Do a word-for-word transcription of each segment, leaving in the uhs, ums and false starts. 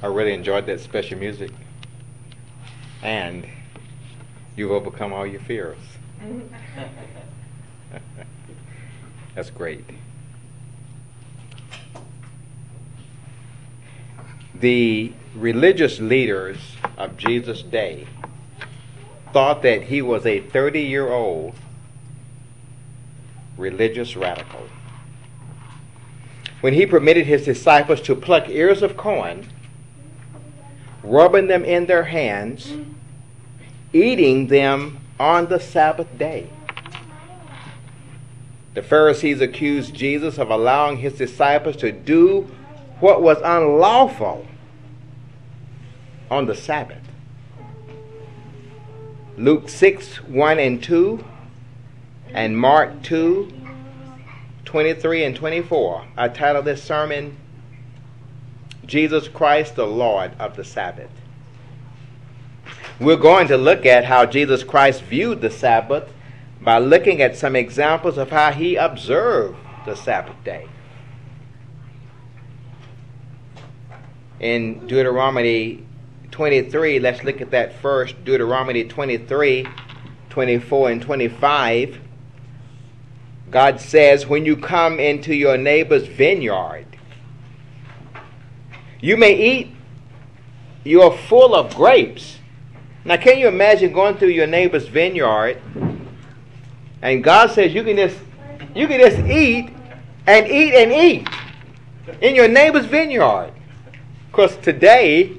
I really enjoyed that special music. And you've overcome all your fears. That's great. The religious leaders of Jesus' day thought that he was a thirty-year-old religious radical when he permitted his disciples to pluck ears of corn, rubbing them in their hands, eating them on the Sabbath day. The Pharisees accused Jesus of allowing his disciples to do what was unlawful on the Sabbath. Luke six, one and two, and Mark two, twenty-three and twenty-four. I titled this sermon, Jesus Christ, the Lord of the Sabbath. We're going to look at how Jesus Christ viewed the Sabbath by looking at some examples of how he observed the Sabbath day. In Deuteronomy twenty-three, let's look at that first. Deuteronomy twenty-three, twenty-four and twenty-five. God says, when you come into your neighbor's vineyard, you may eat your full of grapes. Now, can you imagine going through your neighbor's vineyard, and God says you can just you can just eat and eat and eat in your neighbor's vineyard? Because today,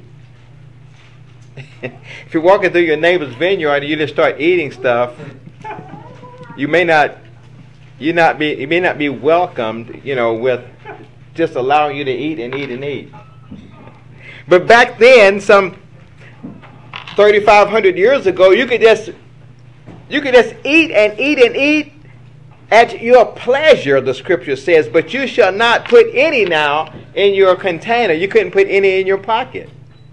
if you're walking through your neighbor's vineyard and you just start eating stuff, you may not you not be you may not be welcomed, you know, with just allowing you to eat and eat and eat. But back then, some thirty-five hundred years ago, you could just you could just eat and eat and eat at your pleasure, the scripture says, but you shall not put any now in your container. You couldn't put any in your pocket.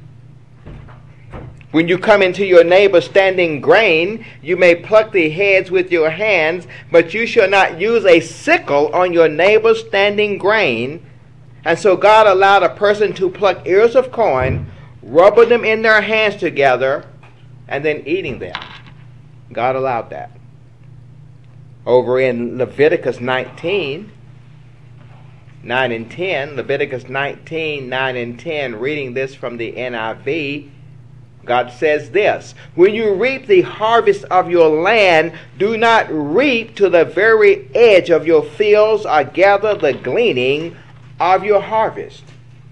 When you come into your neighbor standing grain, you may pluck the heads with your hands, but you shall not use a sickle on your neighbor standing grain. And so God allowed a person to pluck ears of corn, rubbing them in their hands together, and then eating them. God allowed that. Over in Leviticus nineteen, nine and ten, Leviticus nineteen, nine and ten, reading this from the N I V, God says this: when you reap the harvest of your land, do not reap to the very edge of your fields or gather the gleaning of your harvest.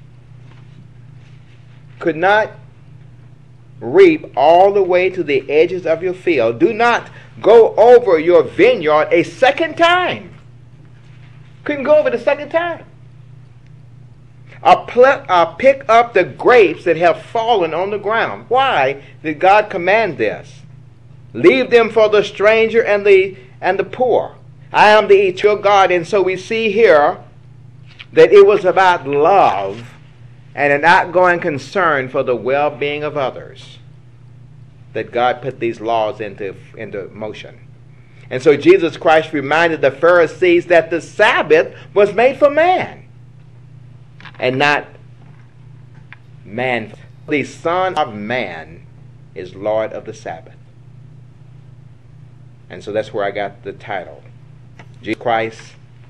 Could not reap all the way to the edges of your field. Do not go over your vineyard a second time. Couldn't go over the second time. Or, pl- or pick up the grapes that have fallen on the ground. Why did God command this? Leave them for the stranger and the and the poor. I am the eternal God. And so we see here that it was about love and an outgoing concern for the well-being of others that God put these laws into, into motion. And so Jesus Christ reminded the Pharisees that the Sabbath was made for man and not man. The Son of Man is Lord of the Sabbath. And so that's where I got the title. Jesus Christ,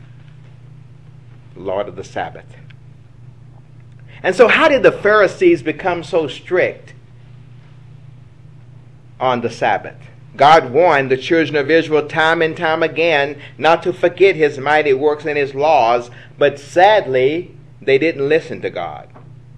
Lord of the Sabbath. And so how did the Pharisees become so strict on the Sabbath? God warned the children of Israel time and time again not to forget his mighty works and his laws, but sadly, they didn't listen to God.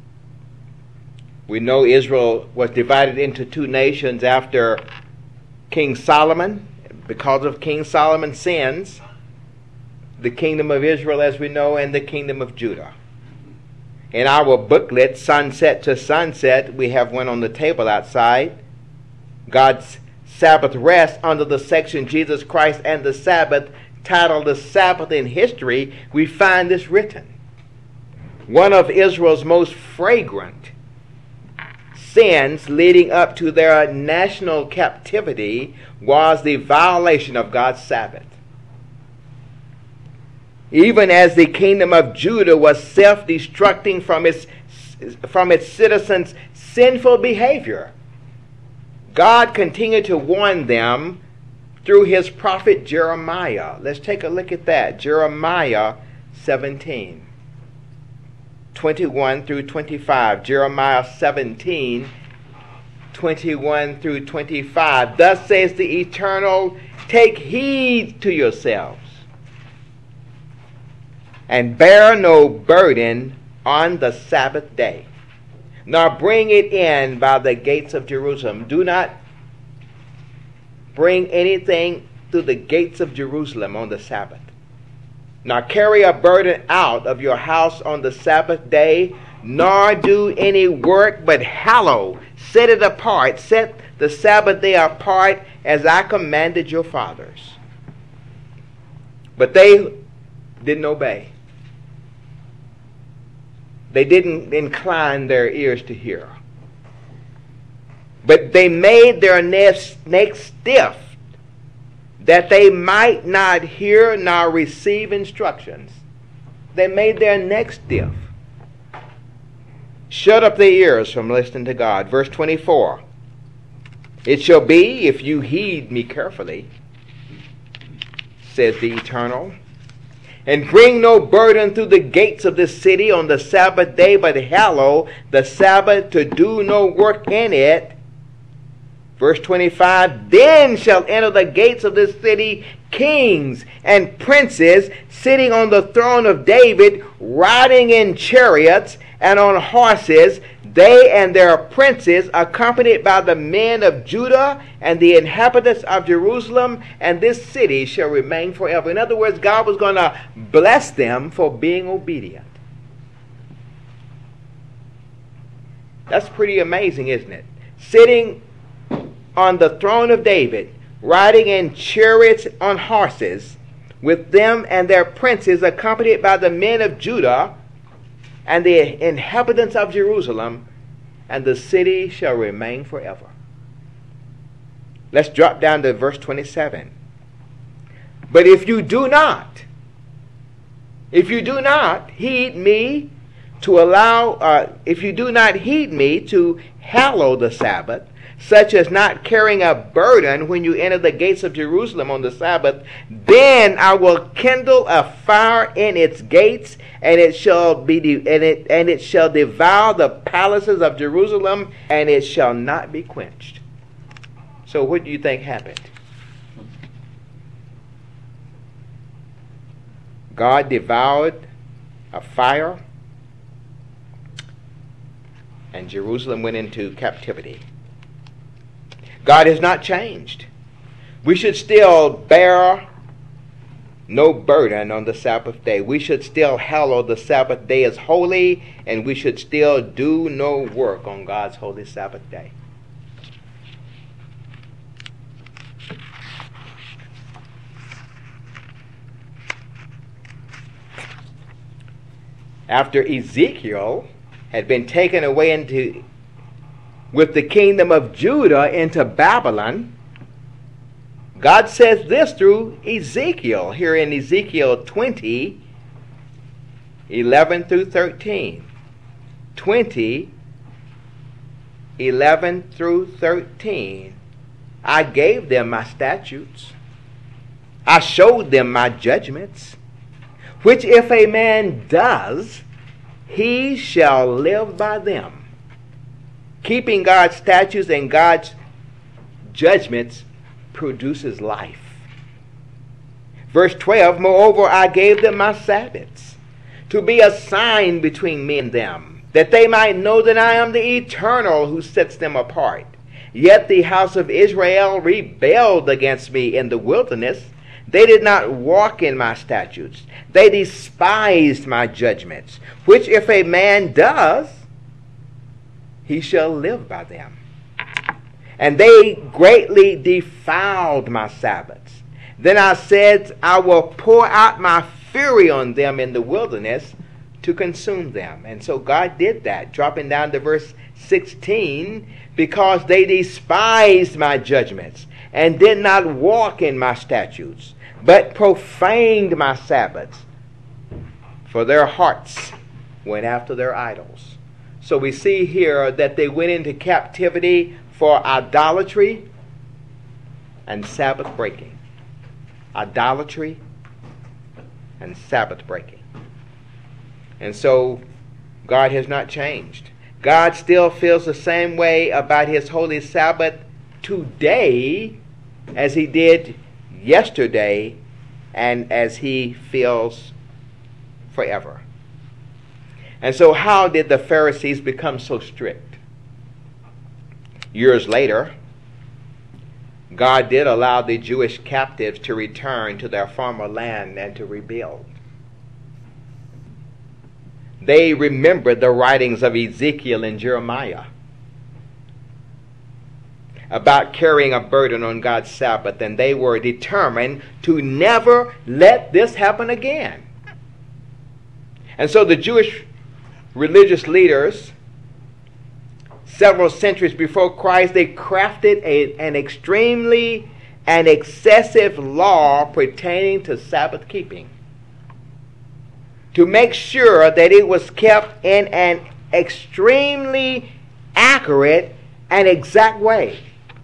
We know Israel was divided into two nations after King Solomon, because of King Solomon's sins, the kingdom of Israel as we know, and the kingdom of Judah. In our booklet, Sunset to Sunset, we have one on the table outside. God's Sabbath Rest, under the section Jesus Christ and the Sabbath, titled The Sabbath in History, we find this written. One of Israel's most fragrant sins leading up to their national captivity was the violation of God's Sabbath. Even as the kingdom of Judah was self-destructing from its from its citizens' sinful behavior. God continued to warn them through his prophet Jeremiah. Let's take a look at that. Jeremiah seventeen, twenty-one through twenty-five. Jeremiah seventeen, twenty-one through twenty-five. Thus says the Eternal, take heed to yourselves, and bear no burden on the Sabbath day, nor bring it in by the gates of Jerusalem. Do not bring anything through the gates of Jerusalem on the Sabbath, nor carry a burden out of your house on the Sabbath day, nor do any work, but hallow, set it apart, set the Sabbath day apart, as I commanded your fathers. But they didn't obey. They didn't incline their ears to hear. But they made their necks stiff, that they might not hear nor receive instructions. They made their necks stiff. Shut up their ears from listening to God. Verse twenty-four. It shall be, if you heed me carefully, says the Eternal, and bring no burden through the gates of this city on the Sabbath day, but hallow the Sabbath, to do no work in it. Verse twenty-five, then shall enter the gates of this city kings and princes, sitting on the throne of David, riding in chariots and on horses, they and their princes, accompanied by the men of Judah and the inhabitants of Jerusalem, and this city shall remain forever. In other words, God was going to bless them for being obedient. That's pretty amazing, isn't it? Sitting on the throne of David, riding in chariots on horses, with them and their princes, accompanied by the men of Judah and the inhabitants of Jerusalem, and the city shall remain forever. Let's drop down to verse twenty-seven. But if you do not, if you do not heed me to allow, uh, if you do not heed me to hallow the Sabbath, such as not carrying a burden when you enter the gates of Jerusalem on the Sabbath, then I will kindle a fire in its gates, and it shall be de- and it and it shall devour the palaces of Jerusalem, and it shall not be quenched. So what do you think happened? God devoured a fire, and Jerusalem went into captivity. God has not changed. We should still bear no burden on the Sabbath day. We should still hallow the Sabbath day as holy, and we should still do no work on God's holy Sabbath day. After Ezekiel had been taken away into with the kingdom of Judah into Babylon, God says this through Ezekiel, here in Ezekiel twenty, eleven through thirteen. twenty, eleven through thirteen. I gave them my statutes. I showed them my judgments, which if a man does, he shall live by them. Keeping God's statutes and God's judgments produces life. Verse twelve, moreover, I gave them my Sabbaths to be a sign between me and them, that they might know that I am the Eternal who sets them apart. Yet the house of Israel rebelled against me in the wilderness. They did not walk in my statutes. They despised my judgments, which if a man does, he shall live by them. And they greatly defiled my Sabbaths. Then I said, I will pour out my fury on them in the wilderness to consume them. And so God did that, dropping down to verse sixteen, because they despised my judgments and did not walk in my statutes, but profaned my Sabbaths, for their hearts went after their idols. So we see here that they went into captivity for idolatry and Sabbath breaking. Idolatry and Sabbath breaking. And so God has not changed. God still feels the same way about his holy Sabbath today as he did yesterday and as he feels forever. And so how did the Pharisees become so strict? Years later, God did allow the Jewish captives to return to their former land and to rebuild. They remembered the writings of Ezekiel and Jeremiah about carrying a burden on God's Sabbath, and they were determined to never let this happen again. And so the Jewish religious leaders, several centuries before Christ, they crafted a, an extremely and excessive law pertaining to Sabbath keeping to make sure that it was kept in an extremely accurate and exact way.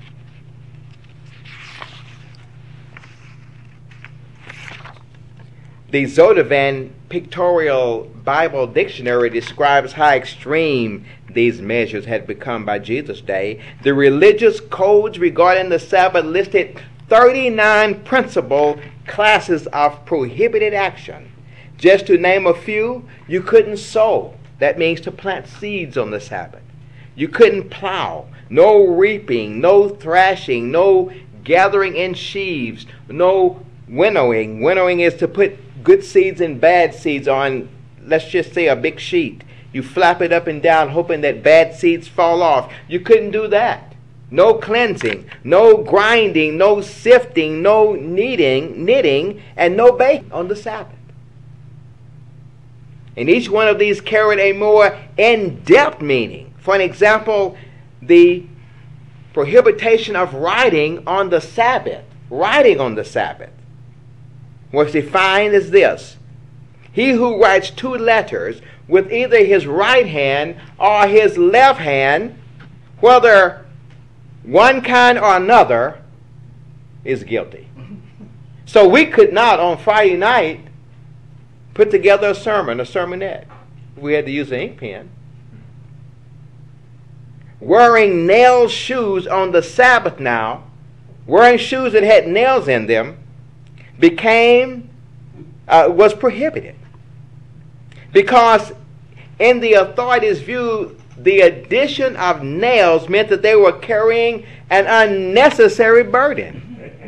The Zodovan Pictorial Bible Dictionary describes how extreme these measures had become by Jesus' day. The religious codes regarding the Sabbath listed thirty-nine principal classes of prohibited action. Just to name a few, you couldn't sow. That means to plant seeds on the Sabbath. You couldn't plow. No reaping, no thrashing, no gathering in sheaves, no winnowing. Winnowing is to put good seeds and bad seeds on, let's just say, a big sheet. You flap it up and down hoping that bad seeds fall off. You couldn't do that. No cleansing, no grinding, no sifting, no kneading, knitting, and no baking on the Sabbath. And each one of these carried a more in-depth meaning. For an example, the prohibition of writing on the Sabbath, writing on the Sabbath, was defined as this: he who writes two letters with either his right hand or his left hand, whether one kind or another, is guilty. So we could not on Friday night put together a sermon, a sermonette. We had to use an ink pen. Wearing nailed shoes on the Sabbath now, wearing shoes that had nails in them, became, uh, was prohibited. Because in the authorities' view, the addition of nails meant that they were carrying an unnecessary burden.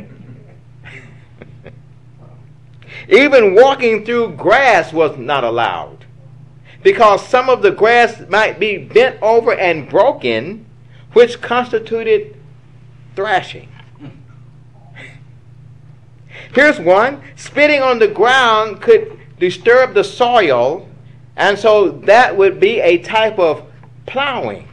Even walking through grass was not allowed, because some of the grass might be bent over and broken, which constituted thrashing. Here's one: spitting on the ground could disturb the soil, and so that would be a type of plowing.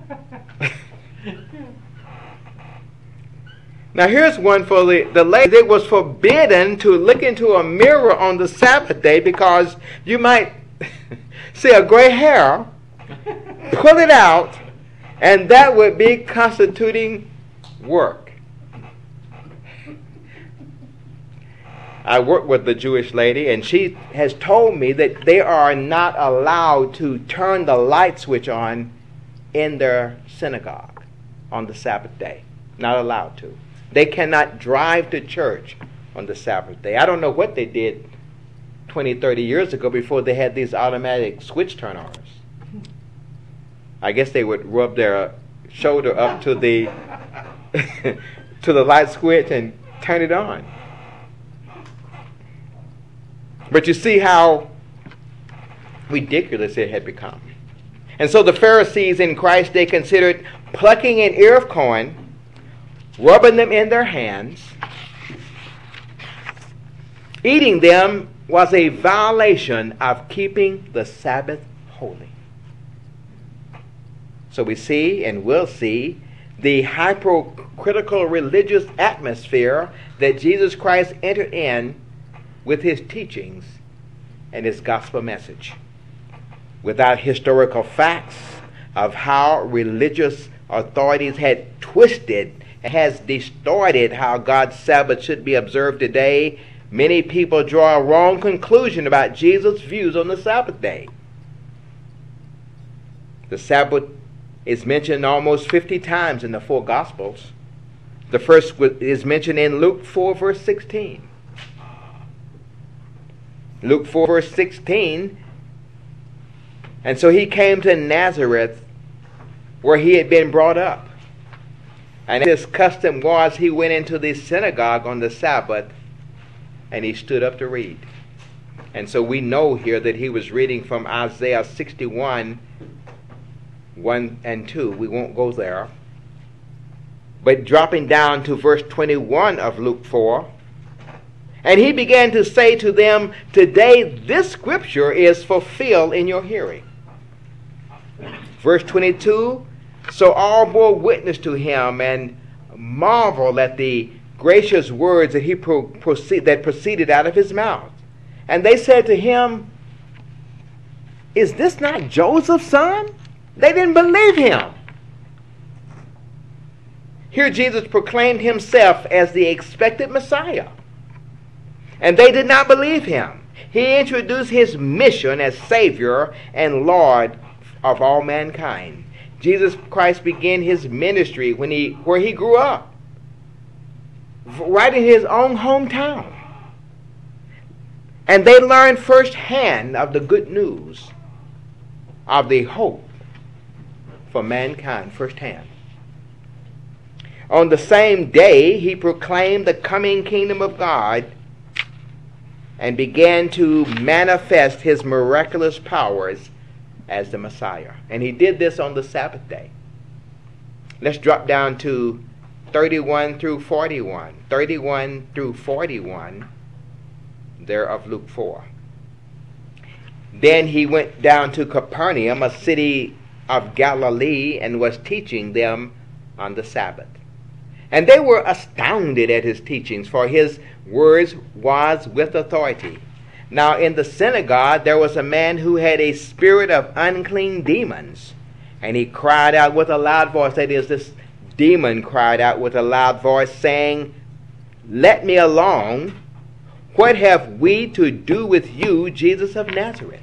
Now here's one for the, the lady. It was forbidden to look into a mirror on the Sabbath day because you might see a gray hair, pull it out, and that would be constituting work. I work with the Jewish lady, and she has told me that they are not allowed to turn the light switch on in their synagogue on the Sabbath day. Not allowed to. They cannot drive to church on the Sabbath day. I don't know what they did twenty, thirty years ago before they had these automatic switch turn-ons. I guess they would rub their shoulder up to the to the light switch and turn it on. But you see how ridiculous it had become. And so the Pharisees in Christ, they considered plucking an ear of corn, rubbing them in their hands, eating them was a violation of keeping the Sabbath holy. So we see and will see the hypocritical religious atmosphere that Jesus Christ entered in with his teachings and his gospel message. Without historical facts, of how religious authorities had twisted and has distorted how God's Sabbath should be observed today, many people draw a wrong conclusion about Jesus' views on the Sabbath day. The Sabbath is mentioned almost fifty times in the four Gospels. The first is mentioned in Luke four, verse sixteen. Luke four, verse sixteen. And so he came to Nazareth, where he had been brought up. And his custom was he went into the synagogue on the Sabbath, and he stood up to read. And so we know here that he was reading from Isaiah sixty-one, one and two. We won't go there. But dropping down to verse twenty-one of Luke four, and he began to say to them, today this scripture is fulfilled in your hearing. Verse twenty-two, so all bore witness to him and marveled at the gracious words that he pro- proceed, that proceeded out of his mouth. And they said to him, is this not Joseph's son? They didn't believe him. Here Jesus proclaimed himself as the expected Messiah. And they did not believe him. He introduced his mission as Savior and Lord of all mankind. Jesus Christ began his ministry when he, where he grew up, right in his own hometown. And they learned firsthand of the good news of the hope for mankind firsthand. On the same day, he proclaimed the coming kingdom of God and began to manifest his miraculous powers as the Messiah. And he did this on the Sabbath day. Let's drop down to thirty-one through forty-one. thirty-one through forty-one there of Luke four. Then he went down to Capernaum, a city of Galilee, and was teaching them on the Sabbath. And they were astounded at his teachings, for his words was with authority. Now in the synagogue there was a man who had a spirit of unclean demons, and he cried out with a loud voice. That is, this demon cried out with a loud voice, saying, let me alone. What have we to do with you, Jesus of Nazareth?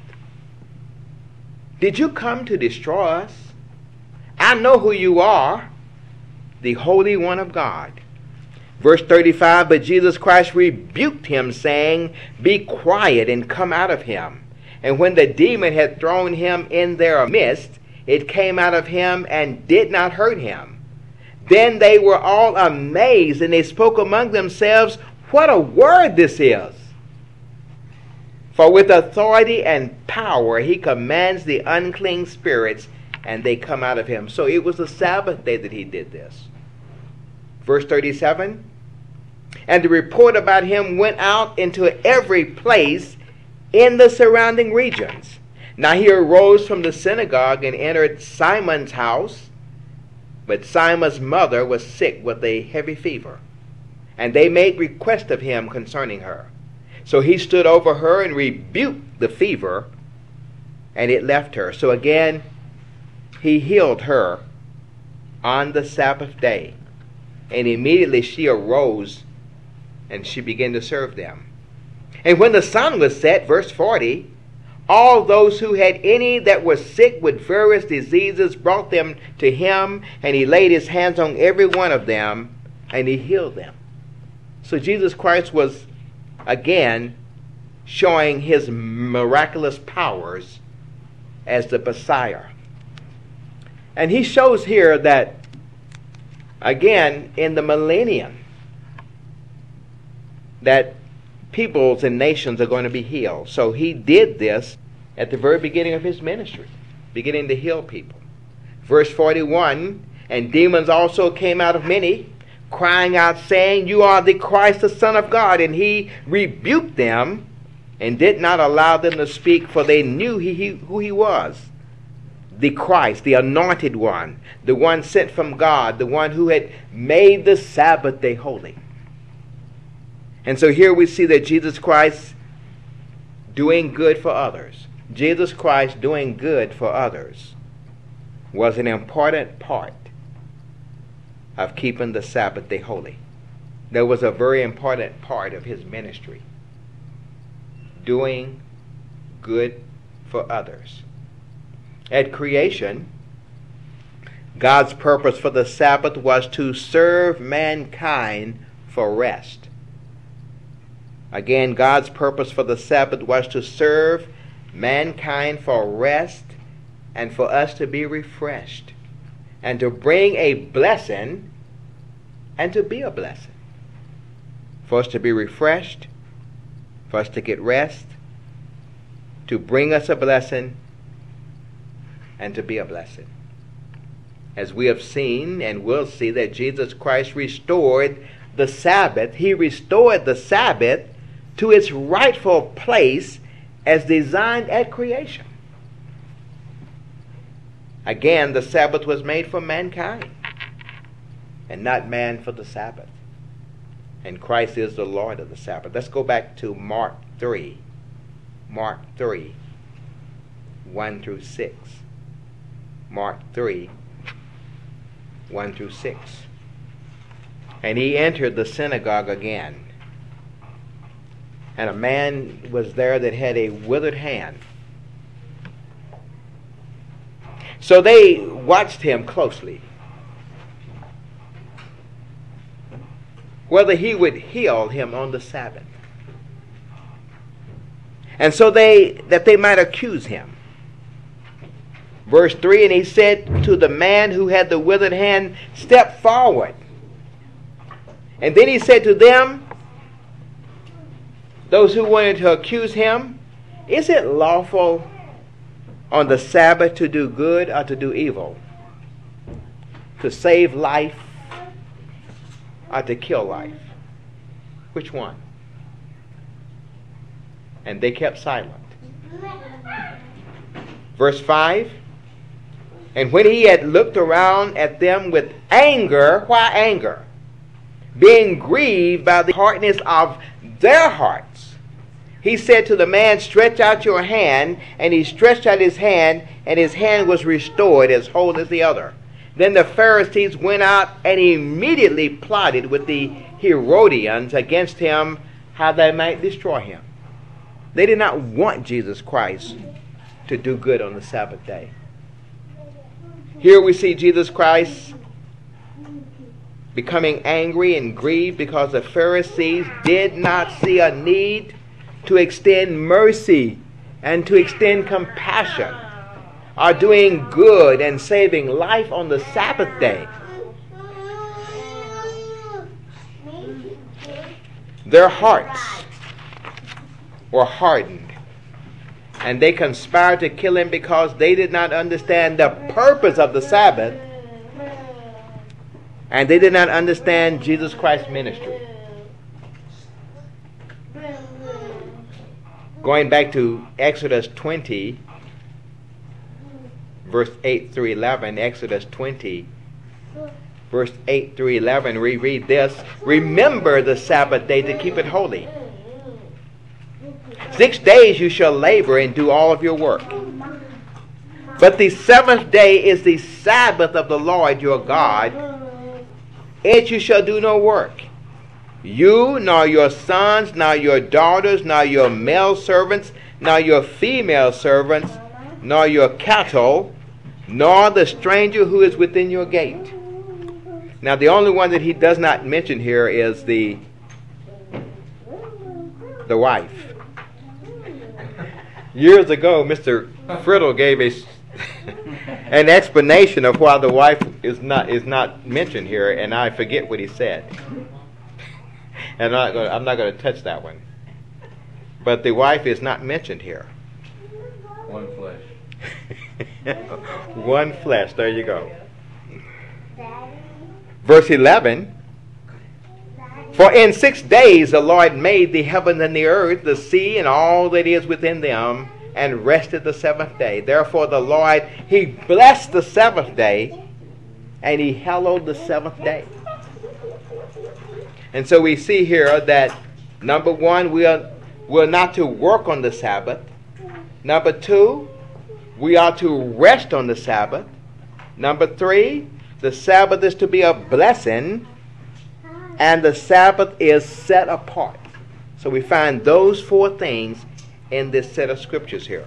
Did you come to destroy us? I know who you are, the Holy One of God. Verse thirty-five, but Jesus Christ rebuked him, saying, be quiet and come out of him. And when the demon had thrown him in their midst, it came out of him and did not hurt him. Then they were all amazed, and they spoke among themselves, what a word this is! For with authority and power he commands the unclean spirits, and they come out of him. So it was the Sabbath day that he did this. Verse thirty-seven, and the report about him went out into every place in the surrounding regions. Now he arose from the synagogue and entered Simon's house, but Simon's mother was sick with a heavy fever, and they made request of him concerning her. So he stood over her and rebuked the fever, and it left her. So again, he healed her on the Sabbath day. And immediately she arose, and she began to serve them. And when the sun was set, verse forty, all those who had any that were sick with various diseases brought them to him, and he laid his hands on every one of them, and he healed them. So Jesus Christ was again showing his miraculous powers as the Messiah. And he shows here that, again, in the millennium, that peoples and nations are going to be healed. So he did this at the very beginning of his ministry, beginning to heal people. Verse forty-one, and demons also came out of many, crying out, saying, you are the Christ, the Son of God. And he rebuked them and did not allow them to speak, for they knew he, he, who he was, the Christ, the anointed one, the one sent from God, the one who had made the Sabbath day holy. And so here we see that Jesus Christ doing good for others. Jesus Christ doing good for others. was an important part of keeping the Sabbath day holy. That was a very important part of his ministry. Doing good for others. At creation, God's purpose for the Sabbath was to serve mankind for rest. Again, God's purpose for the Sabbath was to serve mankind for rest and for us to be refreshed and to bring a blessing and to be a blessing. For us to be refreshed, for us to get rest, to bring us a blessing, and to be a blessing. As we have seen and will see that Jesus Christ restored the Sabbath, he restored the Sabbath to its rightful place as designed at creation. Again, the Sabbath was made for mankind and not man for the Sabbath. And Christ is the Lord of the Sabbath. Let's go back to Mark three. Mark three, one through six. Mark three, one through six. And he entered the synagogue again. And a man was there that had a withered hand. So they watched him closely, whether he would heal him on the Sabbath. And so they, that they might accuse him. Verse three, and he said to the man who had the withered hand, step forward. And then he said to them, those who wanted to accuse him, is it lawful on the Sabbath to do good or to do evil? To save life or to kill life? Which one? And they kept silent. Verse five, and when he had looked around at them with anger, why anger? Being grieved by the hardness of their hearts, he said to the man, stretch out your hand. And he stretched out his hand, and his hand was restored as whole as the other. Then the Pharisees went out and immediately plotted with the Herodians against him, how they might destroy him. They did not want Jesus Christ to do good on the Sabbath day. Here we see Jesus Christ becoming angry and grieved because the Pharisees did not see a need to extend mercy and to extend compassion, are doing good and saving life on the Sabbath day. Their hearts were hardened, and they conspired to kill him because they did not understand the purpose of the Sabbath, and they did not understand Jesus Christ's ministry. Going back to Exodus twenty, verse eight through eleven, Exodus twenty, verse eight through eleven, we read this: remember the Sabbath day to keep it holy. Six days you shall labor and do all of your work. But the seventh day is the Sabbath of the Lord your God. In it you shall do no work. You, nor your sons, nor your daughters, nor your male servants, nor your female servants, nor your cattle, nor the stranger who is within your gate. Now the only one that he does not mention here is the, the wife. Years ago, Mister Friddle gave a, an explanation of why the wife is not is not mentioned here, and I forget what he said. And I'm not gonna, I'm not going to touch that one. But the wife is not mentioned here. One flesh. One flesh. There you go. Verse eleven. For in six days the Lord made the heaven and the earth, the sea, and all that is within them, and rested the seventh day. Therefore the Lord, he blessed the seventh day, and he hallowed the seventh day. And so we see here that, number one, we are, we are not to work on the Sabbath. Number two, we are to rest on the Sabbath. Number three, the Sabbath is to be a blessing, and the Sabbath is set apart. So we find those four things in this set of scriptures here.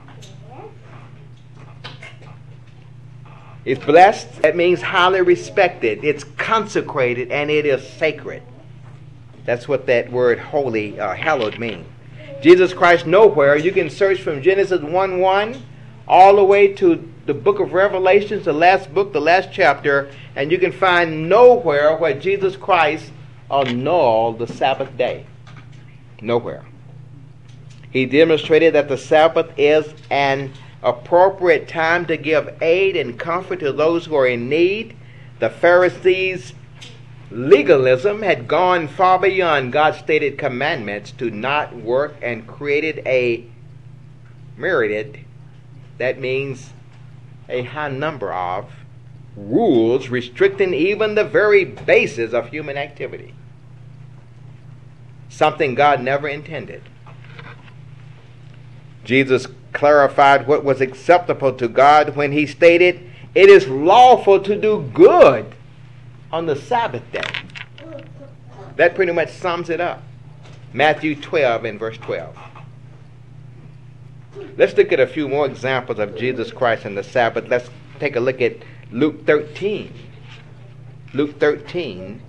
It's blessed. That means highly respected. It's consecrated, and it is sacred. That's what that word holy, uh, hallowed means. Jesus Christ nowhere. You can search from Genesis one one all the way to the book of Revelations, the last book, the last chapter, and you can find nowhere where Jesus Christ annulled the Sabbath day. Nowhere. He demonstrated that the Sabbath is an appropriate time to give aid and comfort to those who are in need. The Pharisees' legalism had gone far beyond God's stated commandments to not work and created a myriad, that means a high number of, rules restricting even the very basis of human activity. Something God never intended. Jesus clarified what was acceptable to God when he stated, "It is lawful to do good on the Sabbath day." That pretty much sums it up. Matthew twelve and verse twelve. Let's look at a few more examples of Jesus Christ and the Sabbath. Let's take a look at Luke thirteen. Luke thirteen,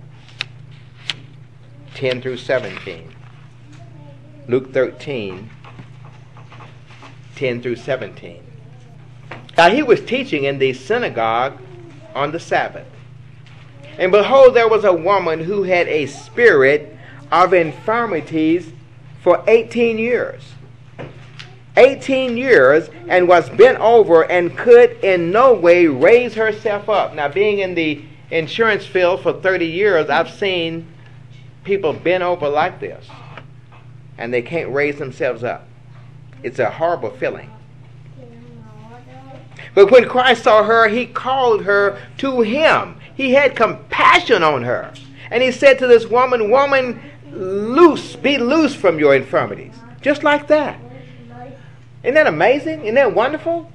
ten through seventeen. Luke thirteen, ten through seventeen. Now he was teaching in the synagogue on the Sabbath. And behold, there was a woman who had a spirit of infirmities for eighteen years. eighteen years, and was bent over and could in no way raise herself up. Now, being in the insurance field for thirty years, I've seen people bent over like this, and they can't raise themselves up. It's a horrible feeling. But when Christ saw her, he called her to him. He had compassion on her. And he said to this woman, "Woman, loose, be loose from your infirmities." Just like that. Isn't that amazing? Isn't that wonderful?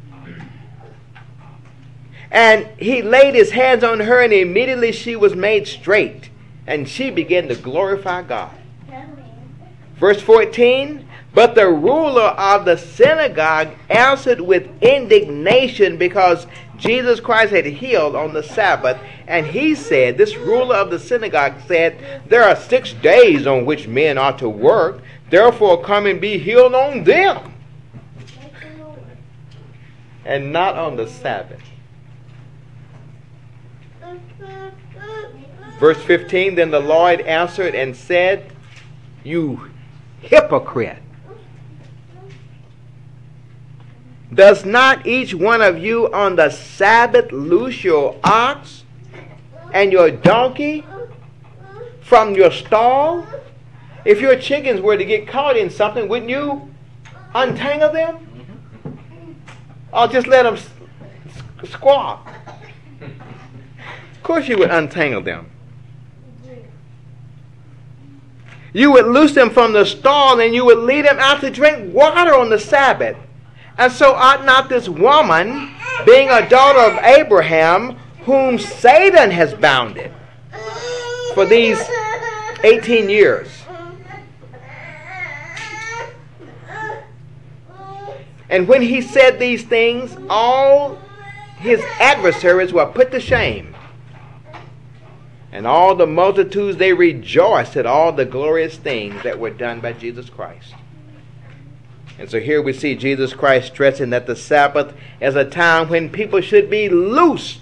And he laid his hands on her, and immediately she was made straight, and she began to glorify God. Verse fourteen, but the ruler of the synagogue answered with indignation because Jesus Christ had healed on the Sabbath. And he said, this ruler of the synagogue said, "There are six days on which men ought to work. Therefore come and be healed on them, and not on the Sabbath." Verse fifteen, then the Lord answered and said, "You hypocrite! Does not each one of you on the Sabbath loose your ox and your donkey from your stall? If your chickens were to get caught in something, wouldn't you untangle them? Or just let them squawk? Of course you would untangle them. You would loose them from the stall, and you would lead them out to drink water on the Sabbath. And so ought not this woman, being a daughter of Abraham, whom Satan has bounded for these eighteen years, and when he said these things, all his adversaries were put to shame. And all the multitudes, they rejoiced at all the glorious things that were done by Jesus Christ. And so here we see Jesus Christ stressing that the Sabbath is a time when people should be loosed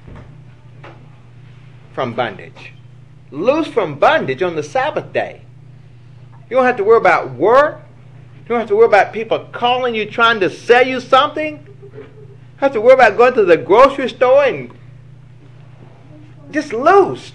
from bondage. Loose from bondage on the Sabbath day. You don't have to worry about work. You don't have to worry about people calling you trying to sell you something. You don't have to worry about going to the grocery store and just loosed.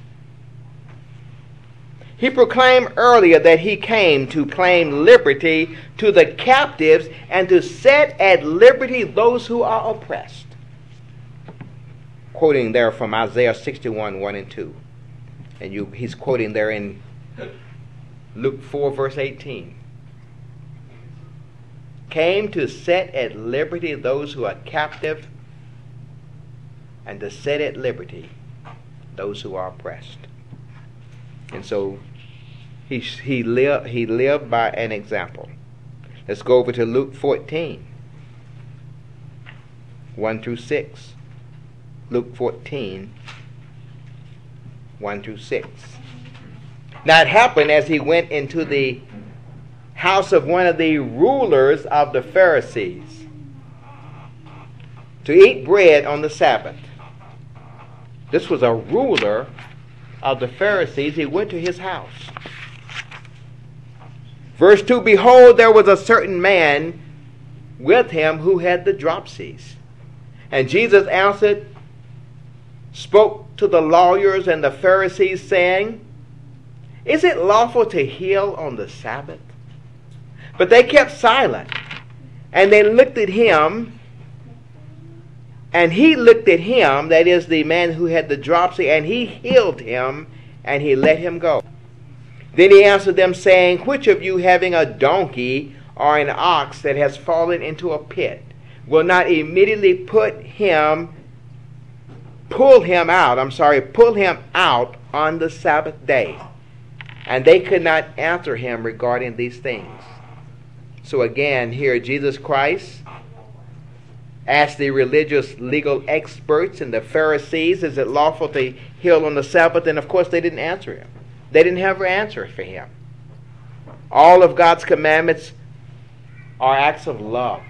He proclaimed earlier that he came to claim liberty to the captives and to set at liberty those who are oppressed. Quoting there from Isaiah sixty-one, one and two. And you, he's quoting there in Luke four, verse eighteen. Came to set at liberty those who are captive and to set at liberty those who are oppressed. And so he, he, lived, he lived by an example. Let's go over to Luke fourteen, one through six. Luke fourteen, one through six. Now it happened as he went into the house of one of the rulers of the Pharisees to eat bread on the Sabbath. This was a ruler of the Pharisees. He went to his house. Verse two, behold, there was a certain man with him who had the dropsies. And Jesus answered, spoke to the lawyers and the Pharisees, saying, is it lawful to heal on the Sabbath? But they kept silent, and they looked at him, and he looked at him, that is the man who had the dropsy, and he healed him, and he let him go. Then he answered them, saying, which of you, having a donkey or an ox that has fallen into a pit, will not immediately put him, pull him out, I'm sorry, pull him out on the Sabbath day? And they could not answer him regarding these things. So again, here Jesus Christ asked the religious legal experts and the Pharisees, is it lawful to heal on the Sabbath? And of course they didn't answer him. They didn't have an answer for him. All of God's commandments are acts of love.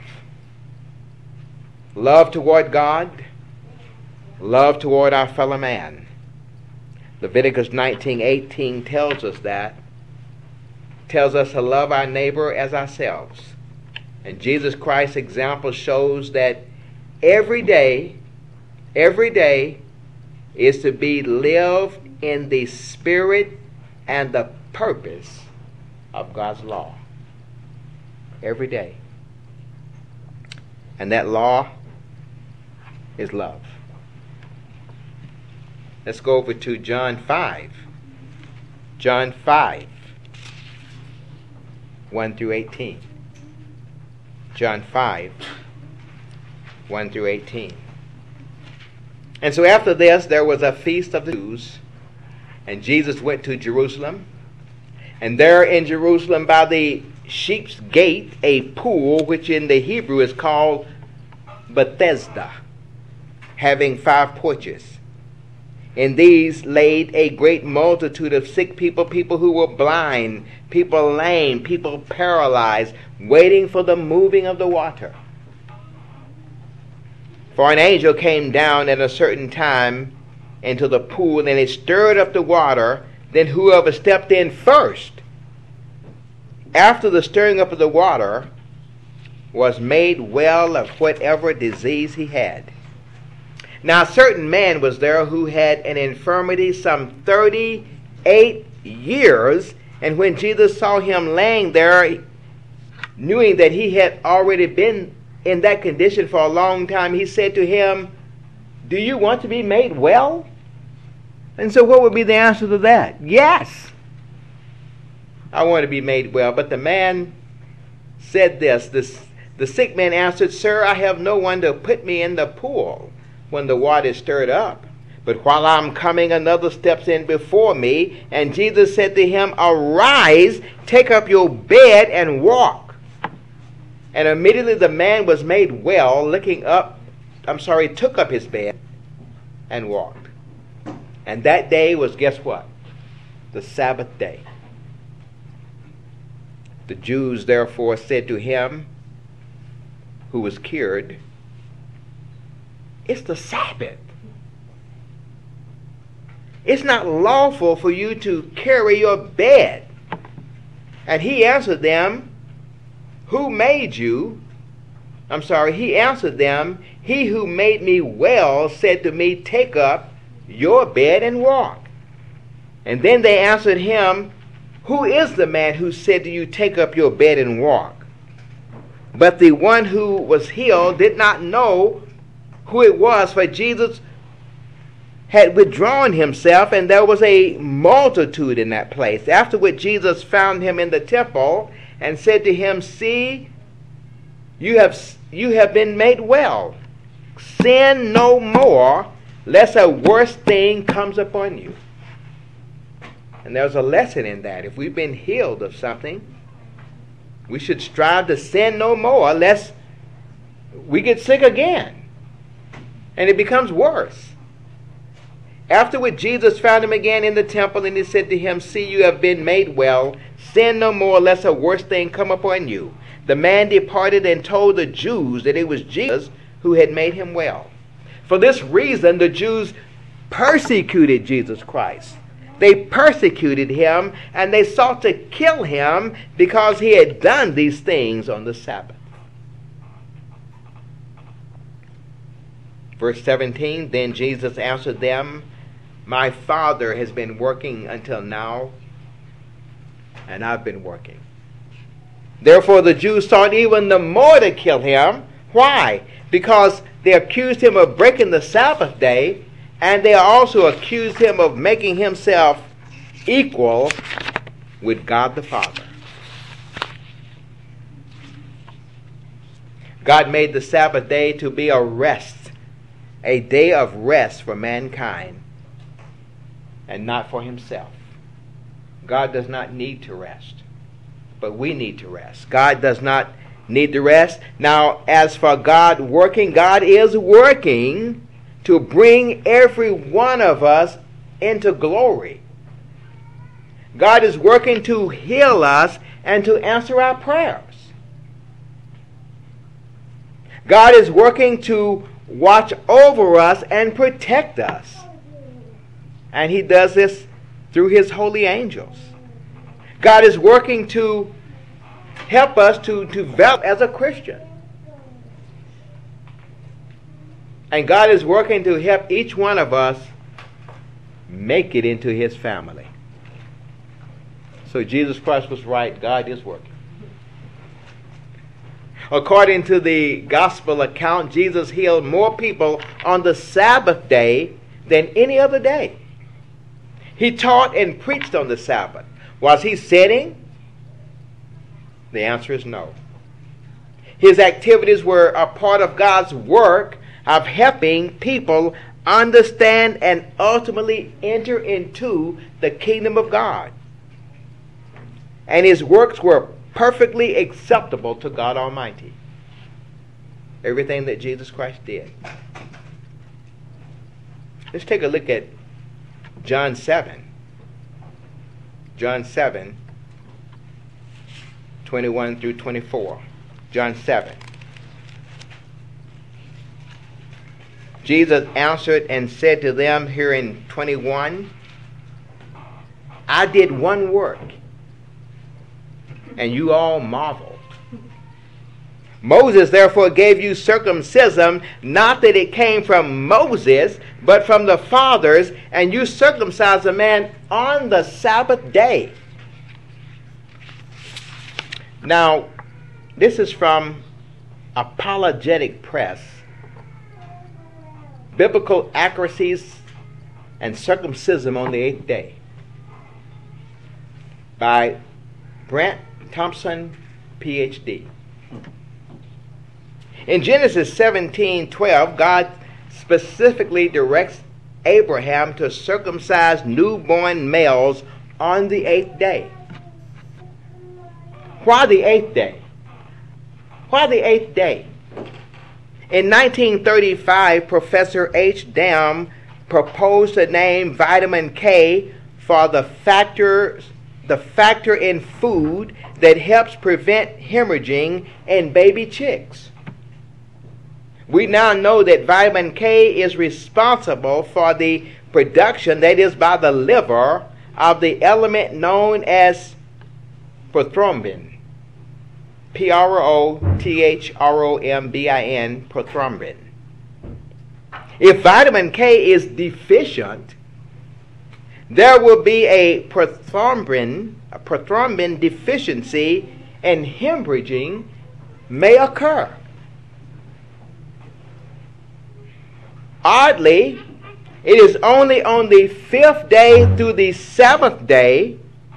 Love toward God, love toward our fellow man. Leviticus nineteen eighteen tells us that, tells us to love our neighbor as ourselves. And Jesus Christ's example shows that every day, every day is to be lived in the spirit and the purpose of God's law. Every day. And that law is love. Let's go over to John five. John five, one through eighteen. John five, one through eighteen. And so after this, there was a feast of the Jews, and Jesus went to Jerusalem. And there in Jerusalem by the sheep's gate, a pool, which in the Hebrew is called Bethesda, having five porches. In these laid a great multitude of sick people, people who were blind, people lame, people paralyzed, waiting for the moving of the water. For an angel came down at a certain time into the pool, and it stirred up the water. Then whoever stepped in first, after the stirring up of the water, was made well of whatever disease he had. Now a certain man was there who had an infirmity some thirty-eight years, and when Jesus saw him laying there, knowing that he had already been in that condition for a long time, he said to him, do you want to be made well? And so what would be the answer to that? Yes, I want to be made well. But the man said this, this the sick man answered, sir, I have no one to put me in the pool when the water is stirred up. But while I'm coming, another steps in before me. And Jesus said to him, arise, take up your bed and walk. And immediately the man was made well, looking up, I'm sorry, took up his bed and walked. And that day was, guess what? The Sabbath day. The Jews therefore said to him, who was cured, it's the Sabbath. It's not lawful for you to carry your bed. And he answered them, who made you? I'm sorry, he answered them, he who made me well said to me, take up your bed and walk. And then they answered him, who is the man who said to you, take up your bed and walk? But the one who was healed did not know who it was, for Jesus had withdrawn himself, and there was a multitude in that place. Afterward Jesus found him in the temple and said to him, see, you have you have been made well. Sin no more, lest a worse thing comes upon you. And there's a lesson in that. If we've been healed of something, we should strive to sin no more, lest we get sick again and it becomes worse. Afterward, Jesus found him again in the temple, and he said to him, "See, you have been made well. Sin no more, lest a worse thing come upon you." The man departed and told the Jews that it was Jesus who had made him well. For this reason, the Jews persecuted Jesus Christ. They persecuted him, and they sought to kill him because he had done these things on the Sabbath. Verse seventeen, then Jesus answered them, "My Father has been working until now, and I've been working." Therefore the Jews sought even the more to kill him. Why? Because they accused him of breaking the Sabbath day, and they also accused him of making himself equal with God the Father. God made the Sabbath day to be a rest, a day of rest for mankind, and not for himself. God does not need to rest, but we need to rest. God does not need to rest. Now, as for God working, God is working to bring every one of us into glory. God is working to heal us and to answer our prayers. God is working to watch over us and protect us. And he does this through his holy angels. God is working to help us to, to develop as a Christian. And God is working to help each one of us make it into his family. So Jesus Christ was right. God is working. According to the gospel account, Jesus healed more people on the Sabbath day than any other day. He taught and preached on the Sabbath. Was he sinning? The answer is no. His activities were a part of God's work of helping people understand and ultimately enter into the kingdom of God. And his works were perfectly acceptable to God Almighty. Everything that Jesus Christ did. Let's take a look at John seven. John seven, twenty-one through twenty-four. John seven. Jesus answered and said to them here in twenty-one, "I did one work, and you all marveled. Moses therefore gave you circumcision, not that it came from Moses, but from the fathers, and you circumcised a man on the Sabbath day." Now, this is from Apologetic Press. Biblical Accuracies and Circumcision on the Eighth Day, by Brent Thompson, P H D. In Genesis seventeen twelve, God specifically directs Abraham to circumcise newborn males on the eighth day. Why the eighth day? Why the eighth day? In nineteen thirty-five, Professor H. Dam proposed the name vitamin K for the factors the factor in food that helps prevent hemorrhaging in baby chicks. We now know that vitamin K is responsible for the production, that is by the liver, of the element known as prothrombin. P R O T H R O M B I N, prothrombin. If vitamin K is deficient, there will be a prothrombin, a prothrombin deficiency, and hemorrhaging may occur. Oddly, it is only on the fifth day through the seventh day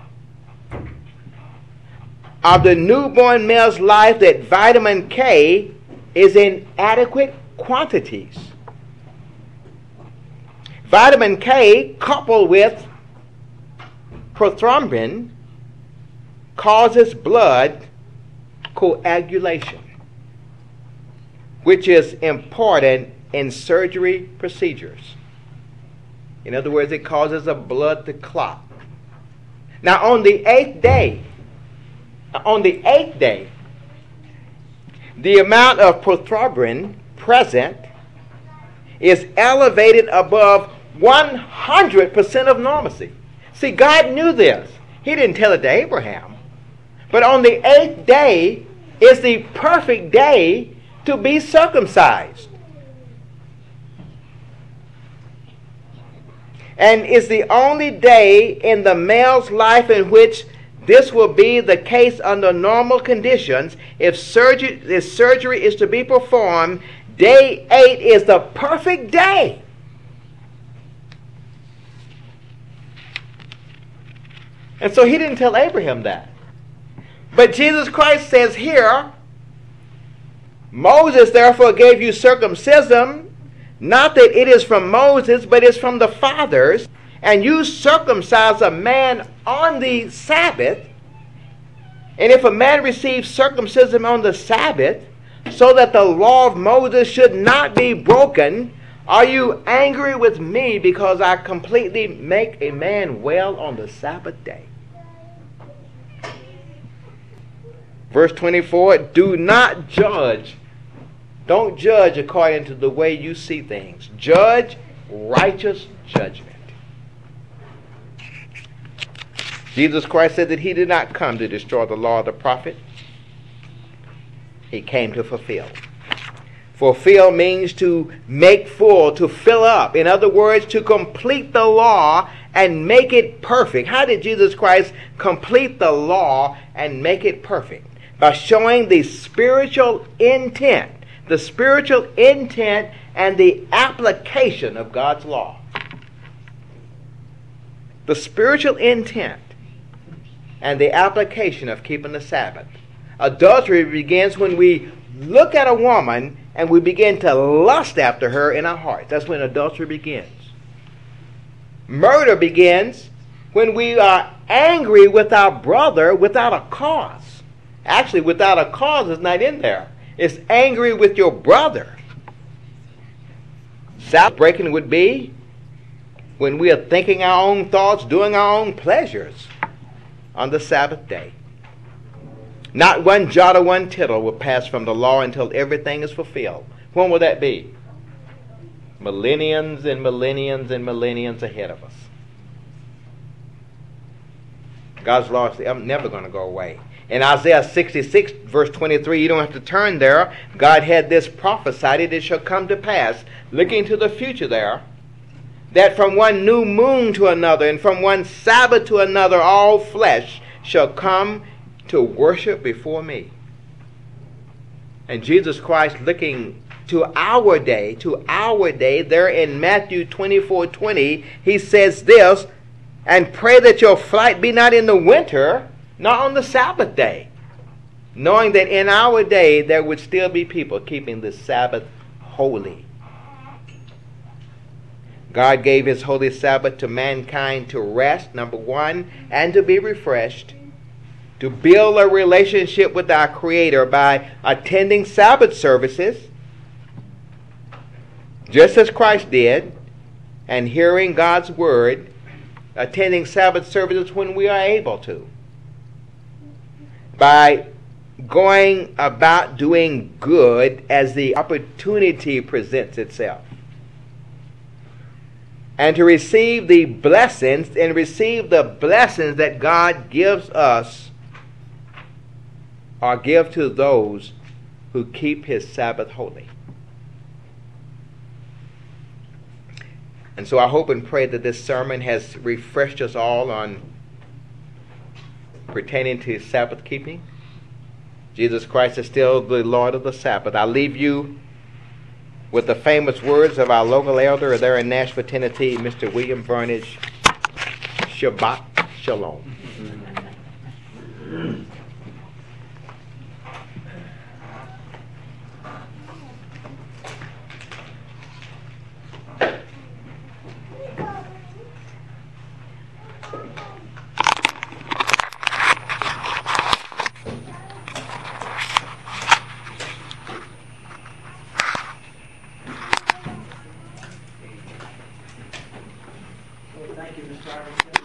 of the newborn male's life that vitamin K is in adequate quantities. Vitamin K coupled with prothrombin causes blood coagulation, which is important in surgery procedures. In other words, it causes a blood to clot. Now on the eighth day, on the eighth day, the amount of prothrombin present is elevated above one hundred percent of normalcy. See, God knew this. He didn't tell it to Abraham. But on the eighth day is the perfect day to be circumcised. And is the only day in the male's life in which this will be the case under normal conditions. If surgery, if surgery is to be performed, day eight is the perfect day. And so he didn't tell Abraham that. But Jesus Christ says here, Moses therefore gave you circumcision, not that it is from Moses, but it's from the fathers, and you circumcise a man on the Sabbath. And if a man receives circumcision on the Sabbath, so that the law of Moses should not be broken, are you angry with me because I completely make a man well on the Sabbath day? Verse twenty-four, do not judge. Don't judge according to the way you see things. Judge righteous judgment. Jesus Christ said that he did not come to destroy the law of the prophet. He came to fulfill. Fulfill means to make full, to fill up. In other words, to complete the law and make it perfect. How did Jesus Christ complete the law and make it perfect? By showing the spiritual intent, the spiritual intent and the application of God's law. The spiritual intent and the application of keeping the Sabbath. Adultery begins when we look at a woman and we begin to lust after her in our hearts. That's when adultery begins. Murder begins when we are angry with our brother without a cause. Actually, without a cause is not in there. It's angry with your brother. Sabbath breaking would be when we are thinking our own thoughts, doing our own pleasures on the Sabbath day. Not one jot or one tittle will pass from the law until everything is fulfilled. When will that be? Millenniums and millenniums and millenniums ahead of us. God's law is never going to go away. In Isaiah sixty-six, verse twenty-three, you don't have to turn there. God had this prophesied, it shall come to pass, looking to the future there, that from one new moon to another, and from one Sabbath to another, all flesh shall come to worship before me. And Jesus Christ, looking to our day, to our day, there in Matthew twenty-four twenty, he says this, and pray that your flight be not in the winter, not on the Sabbath day, knowing that in our day there would still be people keeping the Sabbath holy. God gave his holy Sabbath to mankind to rest, number one, and to be refreshed, to build a relationship with our Creator by attending Sabbath services, just as Christ did, and hearing God's word, attending Sabbath services when we are able to, by going about doing good as the opportunity presents itself, and to receive the blessings and receive the blessings that God gives us or give to those who keep his Sabbath holy. And so I hope and pray that this sermon has refreshed us all on pertaining to Sabbath keeping. Jesus Christ is still the Lord of the Sabbath. I leave you with the famous words of our local elder there in Nashville, Tennessee, Mister William Burnage. Shabbat Shalom.